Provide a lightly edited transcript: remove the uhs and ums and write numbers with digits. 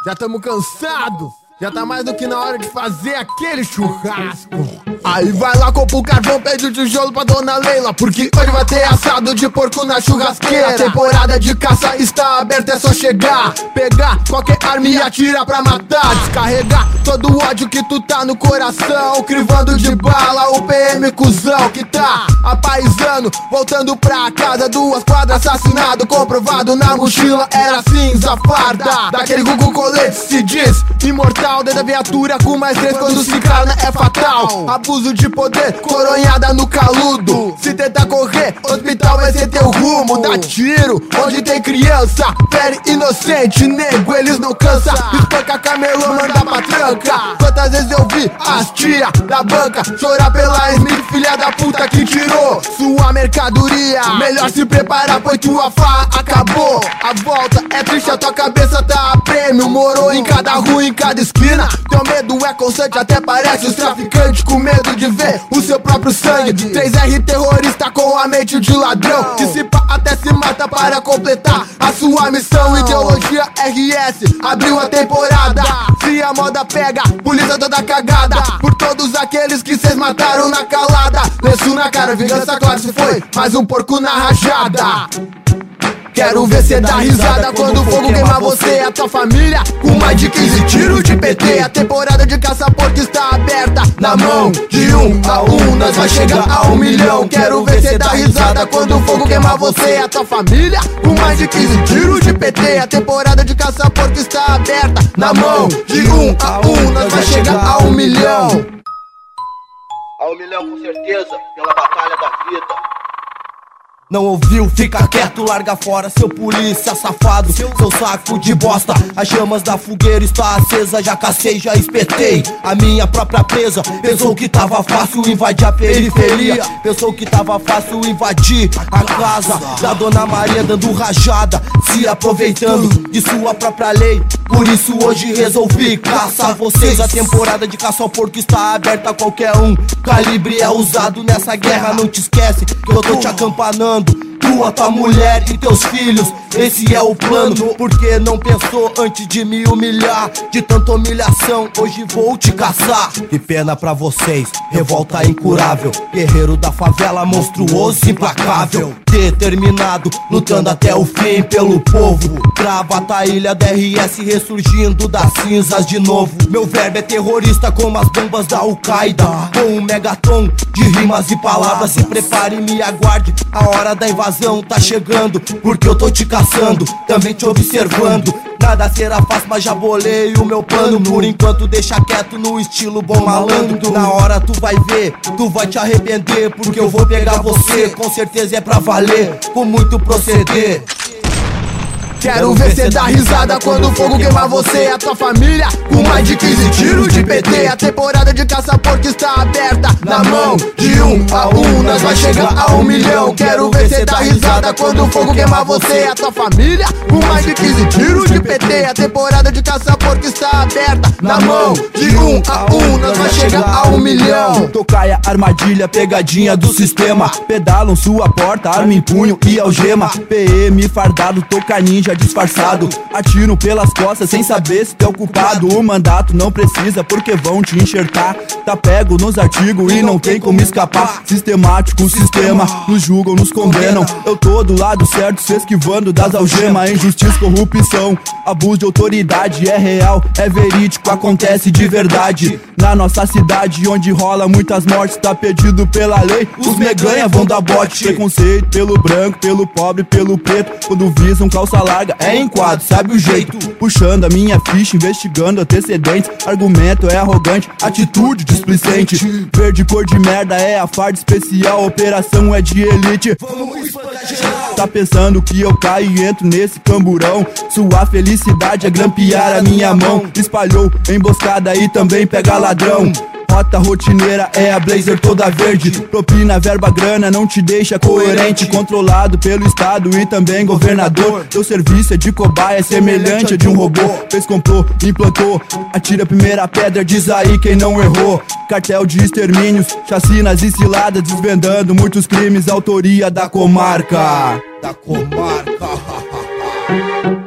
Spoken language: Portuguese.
Já tamo cansados. Já tá mais do que na hora de fazer aquele churrasco. Aí vai lá, compra o carvão, pede o tijolo pra dona Leila, porque hoje vai ter assado de porco na churrasqueira. A temporada de caça está aberta, é só chegar, pegar qualquer arma e atirar pra matar. Descarregar todo o ódio que tu tá no coração, crivando de bala o PM cuzão que tá apaisando, voltando pra casa, 2 quadras, assassinado, comprovado na mochila, era cinza farda. Daquele Gugu colete se diz imortal, dentro da viatura com mais 3 quando se encarna é fatal. Abuso de poder, coronhada no caludo. Se tentar correr, hospital vai ser teu rumo. Dá tiro, onde tem criança, fere inocente, nego, eles não cansam. Espanca camelô, manda pra tranca. Quantas vezes eu vi as tia da banca chorar pela Smith, filha da puta que tirou sua mercadoria. Melhor se preparar, pois tua farra acabou. A volta é triste, a tua cabeça tá a prêmio. Morou em cada rua, em cada esquina. Teu medo é constante, até parece os traficantes com medo de ver o seu próprio sangue. 3R terrorista com a mente de ladrão, que se pá até se mata para completar a sua missão. Ideologia RS abriu a temporada. Se a moda pega, polícia toda cagada por todos aqueles que cês mataram na calada. Lenço na cara, vingança claro se foi mais um porco na rajada. Quero ver cê dar risada quando o fogo queimar você e a tua família, com mais de 15 tiros de PT. A temporada de caça-porco está aberta, na mão de 1 a 1 nós vai chegar a 1 milhão. Quero ver cê dar risada quando o fogo queimar você e a tua família, com mais de 15 tiros de PT. A temporada de caça-porco está aberta, na mão de 1 a 1 nós vai chegar a 1 milhão. A 1 milhão com certeza, pela batalha da vida. Não ouviu? Fica quieto, larga fora, seu polícia safado, seu saco de bosta. As chamas da fogueira está acesa, já cacei, já espetei a minha própria presa. Pensou que tava fácil invadir a periferia, pensou que tava fácil invadir a casa da Dona Maria, dando rajada, se aproveitando de sua própria lei. Por isso hoje resolvi caçar vocês. A temporada de caça ao porco está aberta a qualquer um. Calibre é usado nessa guerra, não te esquece que eu tô te acampanando. Tu, a tua mulher e teus filhos, esse é o plano. Porque não pensou antes de me humilhar? De tanta humilhação, hoje vou te caçar. Que pena pra vocês, revolta incurável. Guerreiro da favela, monstruoso, implacável. Determinado, lutando até o fim pelo povo. Gravata a ilha da RS ressurgindo das cinzas de novo. Meu verbo é terrorista como as bombas da Al-Qaeda, com um megaton de rimas e palavras. Se prepare e me aguarde, a hora da invasão tá chegando, porque eu tô te caçando, também te observando. Nada será fácil, mas já bolei o meu plano. Por enquanto deixa quieto no estilo bom malandro. Na hora tu vai ver, tu vai te arrepender, porque eu vou pegar você, com certeza é pra valer, com muito proceder. Quero ver cê dar risada quando o fogo queimar você e a tua família, com mais de 15 tiros de PT. A temporada de caça-porco está aberta, na mão de 1 a 1 nós vai chegar a 1 milhão. Quero ver cê dar risada quando o fogo queimar você e a tua família, com mais de 15 tiros de PT. A temporada de caça-porco está aberta, na mão de 1 a 1 nós vai chegar a 1 milhão. Tocaia, armadilha, pegadinha do sistema. Pedalam sua porta, arma em punho e algema. PM fardado, toca ninja disfarçado. Atiro pelas costas sem saber se tu é o culpado. O mandato não precisa porque vão te enxertar. Tá pego nos artigos e não tem como escapar. Sistemático, sistema, nos julgam, nos condenam. Eu tô do lado certo, se esquivando das algemas. Injustiça, corrupção, abuso de autoridade. É real, é verídico, acontece de verdade. Na nossa cidade, onde rola muitas mortes, tá pedido pela lei, os meganha vão dar bote. Preconceito pelo branco, pelo pobre, pelo preto. Quando visam calça larga, é enquadro, sabe o jeito. Puxando a minha ficha, investigando antecedentes. Argumento é arrogante, atitude displicente. Verde cor de merda é a farda especial, operação é de elite. Vamos espancar geral. Tá pensando que eu caio e entro nesse camburão? Sua felicidade é grampear a minha mão. Espalhou emboscada e também pega ladrão. Rota rotineira é a blazer toda verde. Propina, verba, grana, não te deixa coerente. Controlado pelo estado e também governador. Teu serviço é de cobaia, semelhante a de um robô. Fez, comprou, implantou, atira a primeira pedra, diz aí quem não errou. Cartel de extermínios, chacinas e ciladas, desvendando muitos crimes, autoria da comarca. Da comarca.